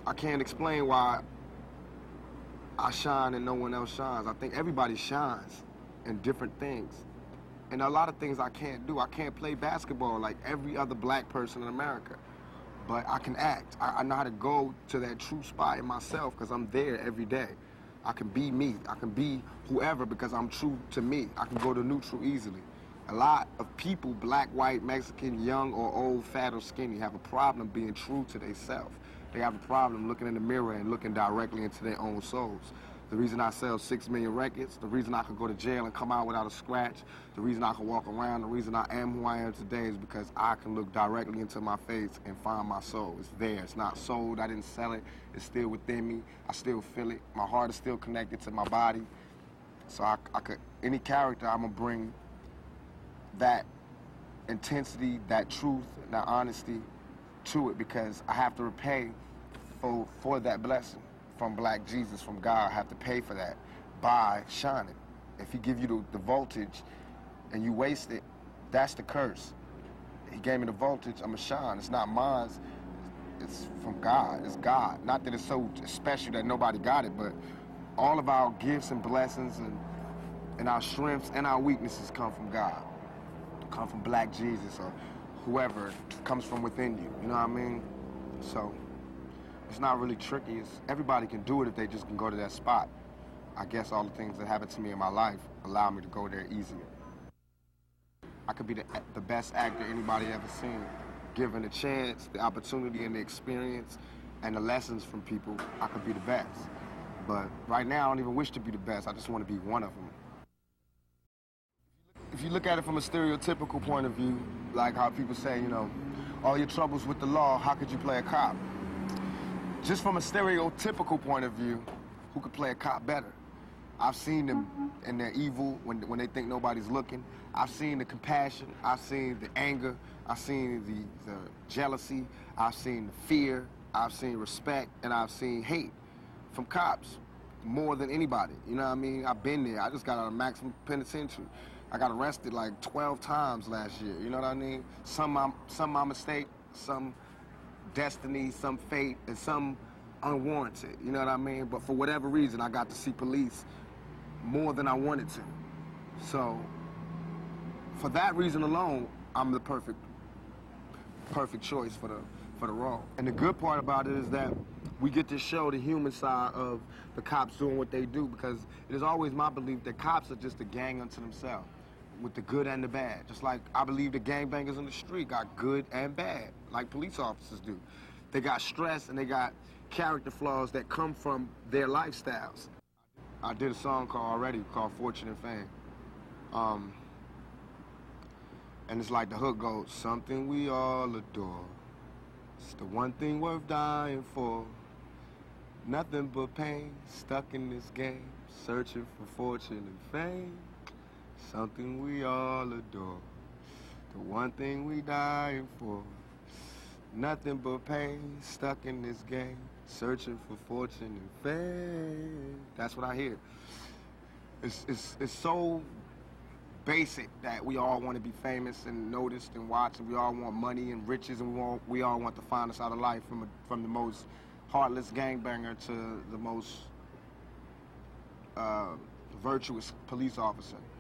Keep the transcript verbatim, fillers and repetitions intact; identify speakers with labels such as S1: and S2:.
S1: I can't explain why I shine and no one else shines. I think everybody shines in different things. And a lot of things I can't do. I can't play basketball like every other black person in America. But I can act. I, I know how to go to that true spot in myself because I'm there every day. I can be me. I can be whoever because I'm true to me. I can go to neutral easily. A lot of people, black, white, Mexican, young or old, fat or skinny, have a problem being true to themselves. They have a problem looking in the mirror and looking directly into their own souls. The reason I sell six million records, the reason I could go to jail and come out without a scratch, the reason I can walk around, the reason I am who I am today is because I can look directly into my face and find my soul. It's there. It's not sold. I didn't sell it. It's still within me. I still feel it. My heart is still connected to my body. So I, I could, any character, I'm going to bring that intensity, that truth, that honesty to it because I have to repay for, for that blessing. From Black Jesus, from God, I have to pay for that by shining. If he give you the, the voltage and you waste it, that's the curse. He gave me the voltage, I'm a shine. It's not mine, it's from God, it's God. Not that it's so special that nobody got it, but all of our gifts and blessings and, and our strengths and our weaknesses come from God. Come from Black Jesus or whoever comes from within you, you know what I mean? So. It's not really tricky. It's, everybody can do it if they just can go to that spot. I guess all the things that happened to me in my life allow me to go there easier. I could be the, the best actor anybody ever seen. Given the chance, the opportunity, and the experience, and the lessons from people, I could be the best. But right now, I don't even wish to be the best. I just want to be one of them. If you look at it from a stereotypical point of view, like how people say, you know, all your troubles with the law, how could you play a cop? Just from a stereotypical point of view, who could play a cop better? I've seen them in their evil when, when they think nobody's looking. I've seen the compassion. I've seen the anger. I've seen the, the jealousy. I've seen the fear. I've seen respect. And I've seen hate from cops more than anybody. You know what I mean? I've been there. I just got out of maximum penitentiary. I got arrested like twelve times last year. You know what I mean? Some my, some my mistake, some destiny, some fate, and some unwarranted, you know what I mean? But for whatever reason, I got to see police more than I wanted to. So, for that reason alone, I'm the perfect, perfect choice for the, for the role. And the good part about it is that we get to show the human side of the cops doing what they do because it is always my belief that cops are just a gang unto themselves, with the good and the bad. Just like I believe the gangbangers on the street got good and bad, like police officers do. They got stress and they got character flaws that come from their lifestyles. I did a song called already called Fortune and Fame. Um, and it's like the hook goes, something we all adore. It's the one thing worth dying for. Nothing but pain, stuck in this game, searching for fortune and fame. Something we all adore, the one thing we dying for. Nothing but pain, stuck in this game, searching for fortune and fame. That's what I hear. It's, it's, it's so basic that we all want to be famous and noticed and watched, and we all want money and riches, and we, want, we all want the finest out of life, from, a, from the most heartless gangbanger to the most uh, virtuous police officer.